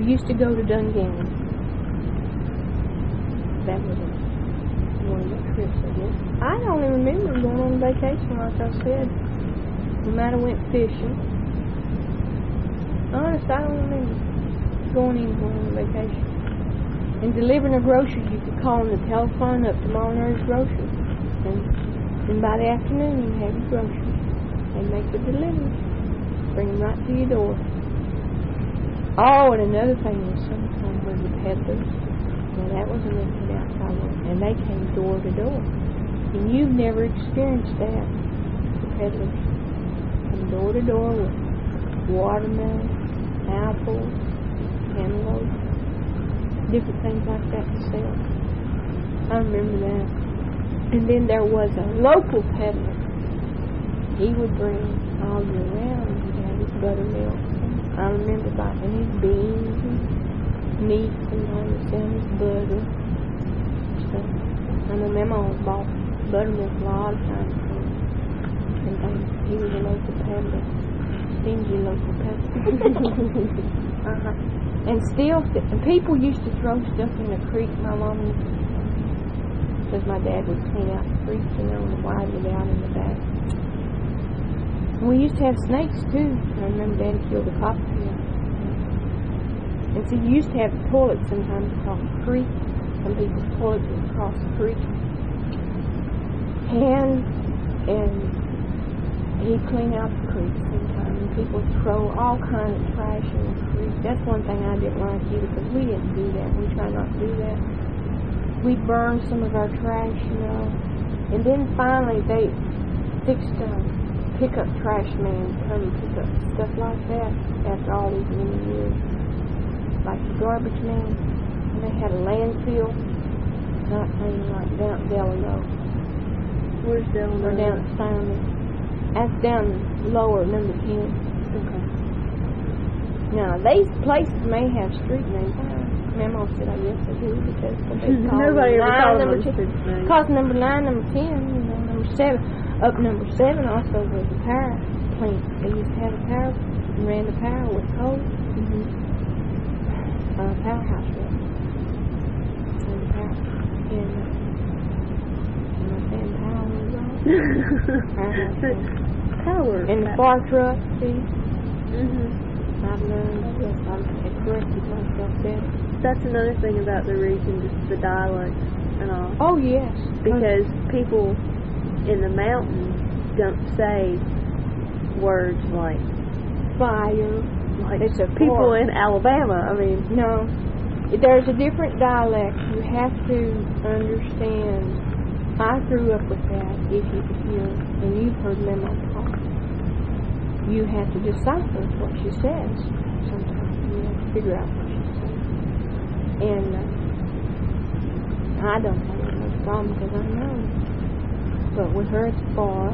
We used to go to Dungannon. That was one of the trips, I guess. I don't even remember going on vacation, like I said. We might have went fishing. Honest, I don't remember going anywhere on vacation. And delivering the groceries, you could call on the telephone up to Molinary's Grocery. And by the afternoon, you have your groceries. They make the delivery. Bring them right to your door. Oh, and another thing was sometimes were the peddlers. Now that was a little bit outside work. And they came door to door. And you've never experienced that. The peddlers come door to door with watermelon, apples, cantaloupe, different things like that to sell. I remember that. And then there was a local peddler. He would bring all year round. He'd have his buttermilk. I remember buying his beans and meat and his butter. So I know my mom bought buttermilk a lot of times. And he was a local peddler. Stingy local peddler. And still, people used to throw stuff in the creek. My mom used to, because my dad would clean out the creek, and widen it out in the back. And we used to have snakes too. I remember Dad killed a copperhead. And so you used to have toilets sometimes across the creek. Some people's toilets would cross the creek. And he'd clean out the creek sometimes. And people would throw all kinds of trash in the creek. That's one thing I didn't like either, because we didn't do that. We tried not to do that. We'd burn some of our trash, And then finally they fixed pickup trash man to come and pick up stuff like that after all these many years. Like the garbage man. And they had a landfill. Not saying like down at Delano. Where's Delano? Or down at Simon. That's down lower, number 10. Okay. Now, these places may have street names. Mama said, I guess they do, because nobody ever called them street names. Because number 9, number 10, number 7. Up number 7 also was a power plant. They used to have a power, and ran the power with coal. Powerhouse was. And the power. And am I saying power was wrong? Powerhouse was. Power. And the far truck, see? I've learned, yes, I've corrected myself there. That's another thing about the region, just the dialects and all. Oh, yes. Because people in the mountains don't say words like fire. Like it's people in Alabama, I mean. No. There's a different dialect. You have to understand. I grew up with that, if you could hear, and you've heard Memo talk. You have to decipher what she says. Sometimes you have to figure out what she says. And I don't have that much problem because I know. But with her, it's far.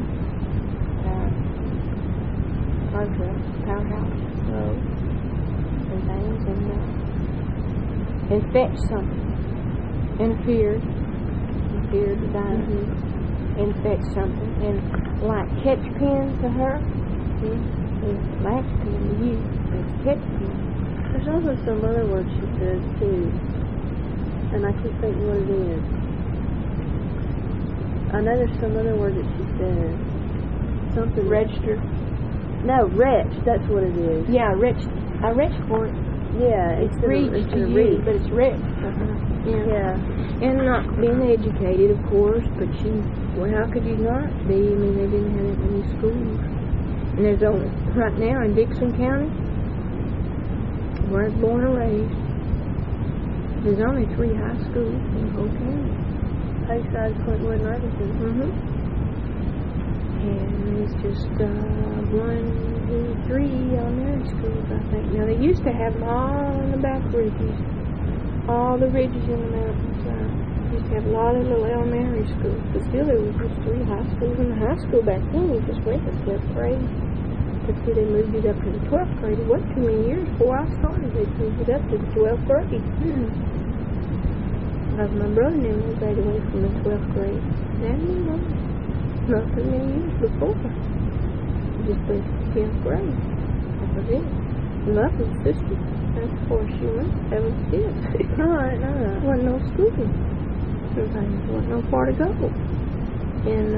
Powerhouse, road, and things, and fetch something. Interfered to die. And fetch something. And like catch pin to her. It's latch pin to you. It's catch pin. There's also some other word she says too, and I can't think what it is. I know there's some other word that she says. Something. Register. No, retch. That's what it is. Yeah, retch. I retch for it. Yeah, it's reach to you, but it's retch. Yeah. And not being educated, of course, but well, how could you not be? I mean, they didn't have that many schools. And there's only, right now in Dixon County, where I was born and raised, there's only 3 high schools in the whole county. Hayside, Clintwood, and Irvington. And it's just 1, 2, 3 elementary schools, I think. Now, they used to have them all in the back ridges. All the ridges in the mountainside. They used to have a lot of little elementary schools. But still, there was just 3 high schools. And the high school back then, you just went to 12th grade. But see, they moved it up to the 12th grade. It wasn't too many years before I started. They moved it up to the 12th grade. Because my brother never graduated from the 12th grade. Now, not too many years before. Just the 10th grade. That was it. Lovely sister. Of course, you must have a kid. Right, no. Wasn't no school. Wasn't no far to go. And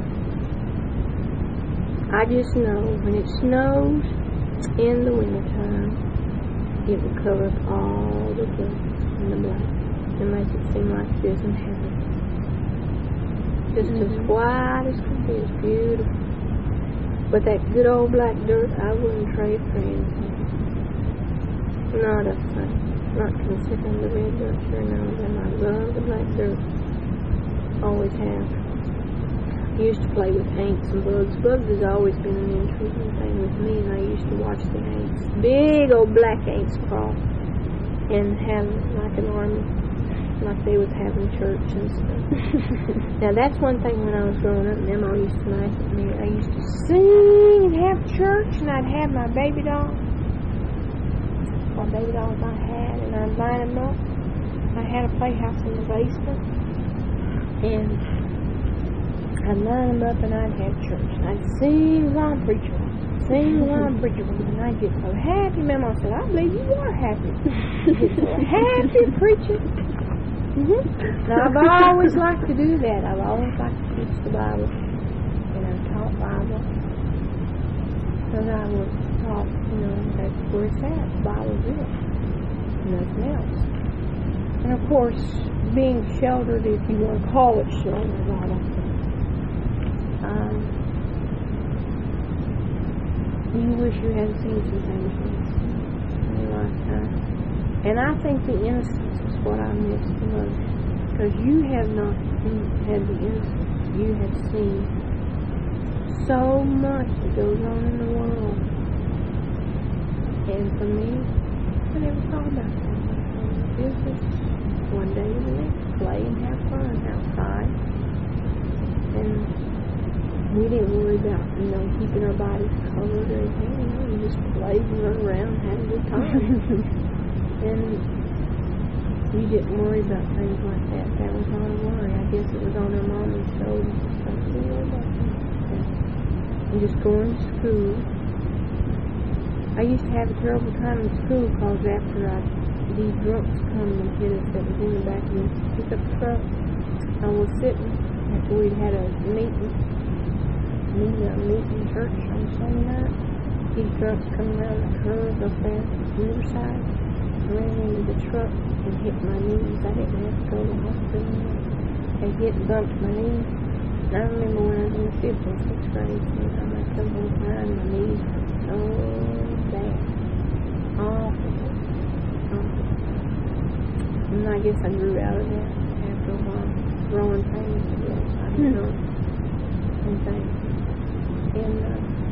I just know when it snows in the wintertime, it will cover up all the dirt and the black and make it seem like it is in heaven. Just as white as could be. It's beautiful. But that good old black dirt, I wouldn't trade for anything. Not a thing. Not considering the red dirt, sure now and then. I love the black dirt. Always have. Used to play with ants and bugs. Bugs has always been an intriguing thing with me, and I used to watch the ants. Big old black ants crawl and have like an army, like they was having church and stuff. Now that's one thing when I was growing up, Mama used to laugh at me. I used to sing and have church, and I'd have my baby dolls I had, and I'd line them up. I had a playhouse in the basement, and I'd line them up and I'd have church. And I'd sing while I'm preaching. And I'd get so happy. Mama said, I believe you are happy. You get so happy preaching. Now, I've always liked to do that. I've always liked to teach the Bible. And I've taught Bible. Because I was taught, that's where it's at. The Bible's it. Nothing else. And of course, being sheltered, if you want to call it sheltered, I don't think. You wish you had seen some things in your lifetime. And I think the innocence is what I miss the most. Because you have not had the innocence. You have seen so much that goes on in the world. And for me, I never thought about that. It was just one day to the next, play and have fun outside. And we didn't worry about, keeping our bodies covered or anything. We just played and run around and had a good time. And we didn't worry about things like that. That was not a worry. I guess it was on our mommy's shoulders. And just going to school. I used to have a terrible time in school because after these drunks come and hit us that was in the back of the pickup truck, I was sitting after we'd had a meeting church on Sunday night. These drunks come around the curve up there on the other side, ran into the truck and hit my knees. I didn't have to go to the hospital. They hit and bumped my knees. And I remember when I was in the 5th and 6th grade, sometimes I come home crying, my knees hurt so bad. Awful. And I guess I grew out of that after a while. Growing pains, I guess. I don't know. And things. And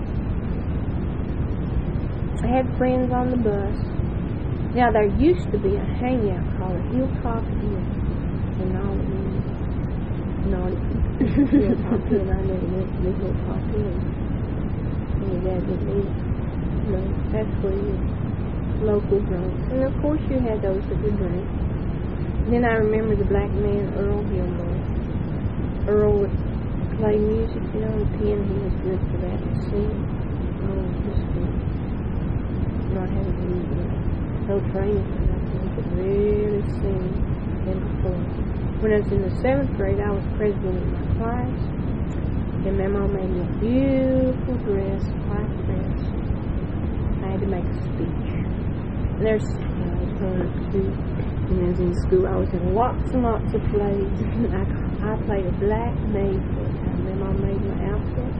I had friends on the bus. Now, there used to be a hangout called a Hilltop Inn. And all of them naughty people. Hilltop Inn. I never went to the Hilltop Inn. And your dad didn't either. No, that's where your local drunks. And of course you had those that would drink. And then I remember the black man, Earl Gilmore. Earl would play music, the piano. He was good for that to sing. Oh, just good. Not having no training for nothing. He could really sing and perform. When I was in the 7th grade, I was president of my class. And my mom made me a beautiful dress, white dress. I had to make a speech. And I was growing up too. When I was in school, I was in lots and lots of plays. I played a black maid for a time. My mom made my outfit.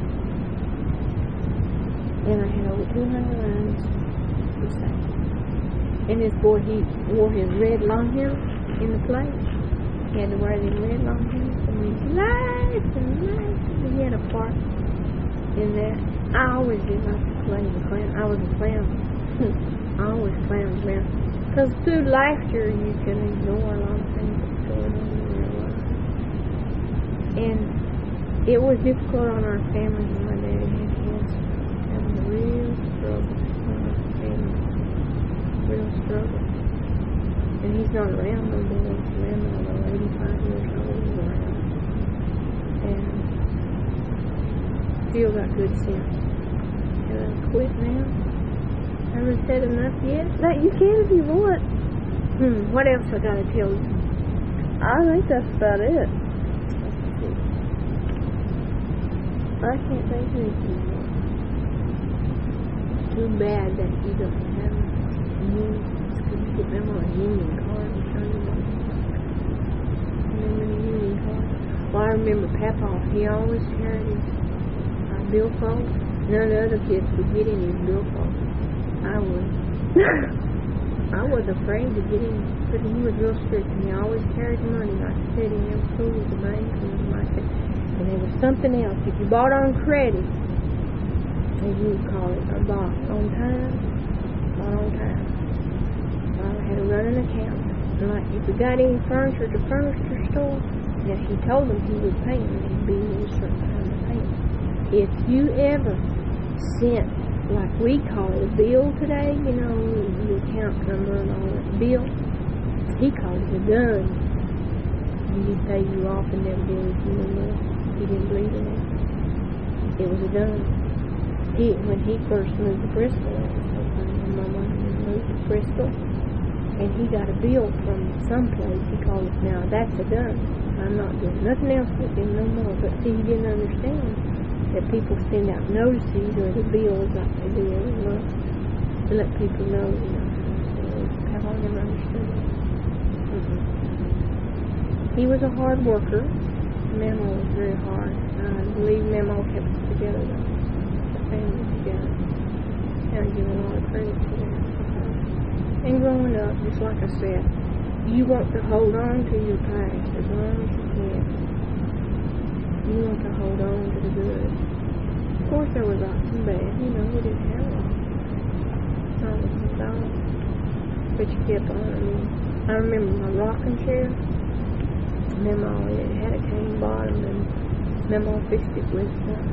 And I had over 200 lines to say. And this boy, he wore his red long hair in the play. He had to wear them red long hair. And we laughed and laughed. And he had a part in that. I always did like to play the clown. I was a clown. I always clowned around. Because through laughter, you can ignore a lot of things that's going on in your life. And it was difficult on our family when my daddy had cancer. That was a real struggle on our family. Real struggle. And he's not around no more. Grandma, 85 years old, is around. And still got good sense. And I quit now. I Have I said enough yet? No, you can if you want. What else I gotta tell you? I think that's about it. I can't think of anything more. Too bad that you don't have news. Could you get them on a union card and show them what? Remember the union card? Well, I remember Papa. He always carried his billfold. None of the other kids would get in his billfold. I would. I was afraid to get in, but he was real strict, and he always carried money. Like I said, he never fooled with the bank or anything like that. And there was something else. If you bought on credit, as you would call it, or bought on time, I had to run an account. And like, if we got any furniture at the furniture store, now he told them he would pay them, and he'd be in a certain time to pay them. If you ever sent, like we call it, a bill today, you know, the account number and all that bill, he called it a done. And he'd pay you off and never did anything anymore. He didn't believe in it. It was a done. When he first moved to Bristol, that was so funny. My mom moved to Bristol, and he got a bill from someplace. He called it, now that's a done. I'm not doing nothing else with him no more. But see, he didn't understand that people send out notices or the bills like they do every month to let people know, you know. Have I never understood that? He was a hard worker. Mama was very hard. I believe Mama kept us together, though. The family together. And I give a lot of credit to that. And growing up, just like I said, you want to hold on to your past as long as you can. You want to hold on to the good. Of course, there was lots and bad. You know, we didn't have a lot. But you kept on. I mean, I remember my rocking chair. Mama, it had a cane bottom, and Mama fixed it with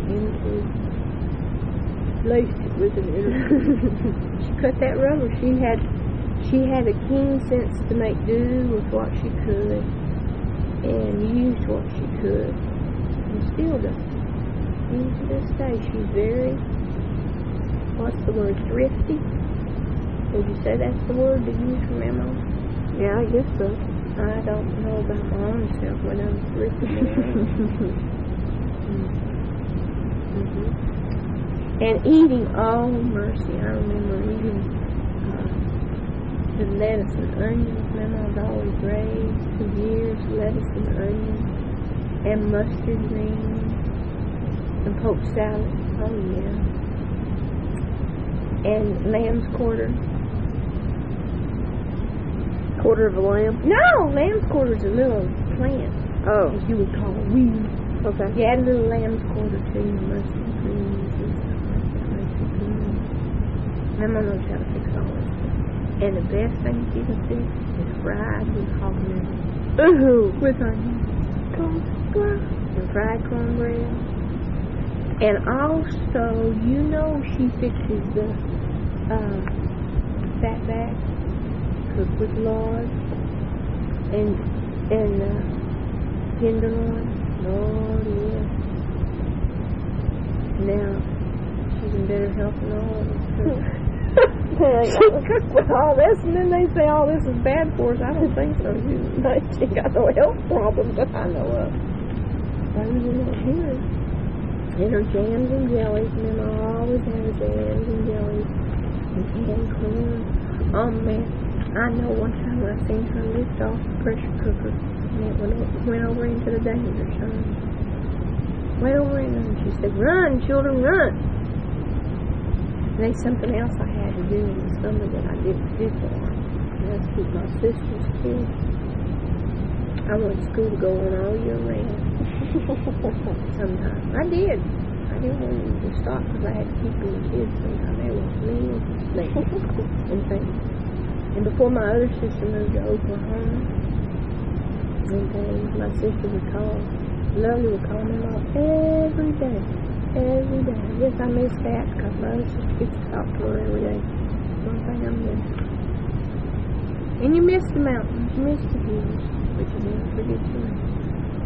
laced it with an She cut that rubber. She had a keen sense to make do with what she could, and used what she could, and still does. Even to this day, she's very, what's the word, thrifty? Would you say that's the word to use for Mama? Yeah, I guess so. I don't know about my own self when I'm thrifty. And eating, oh mercy, I remember eating the lettuce and onions. Mama had always raised for years lettuce and onions and mustard greens and poke salad. Oh yeah. And lamb's quarter. Quarter of a lamb? No, lamb's quarter is a little plant. Oh. As you would call it, weed. Okay. You add a little lamb's quarter to your mustard greens and stuff like that. Makes it good. Mama knows how to fix all this stuff. And the best thing she can fix is fried with hog meat. Ooh. With onions. And fried cornbread. And also, you know, she fixes the fatback, cooked with lard, and tenderloin. Lord, yes. Now, she's in better health than all of us. She cooked with all this, and then they say all this is bad for us. I don't think so. She got no health problems that I know of. I really don't hear it. And her jams and jellies, and then I always have her jams and jellies and canned corn. Oh man, I know one time I seen her lift off the pressure cooker, and it went over into the danger zone. Went over in there, and she said, "Run, children, run!" And there's something else I had to do in the summer that I didn't do for her. And that's keep my sister's kids. I wanted school to go on all year round. Sometimes. I did. I didn't want them to stop because I had to keep them kids sometimes. They were mean and things. And before my other sister moved to Oklahoma, and things, my sister would call, Lovely would call me mom every day. Every day. I guess I miss that because my other sister gets to talk to her every day. One thing I miss. And you miss the mountains, you miss the hills, but you never forget your mountains.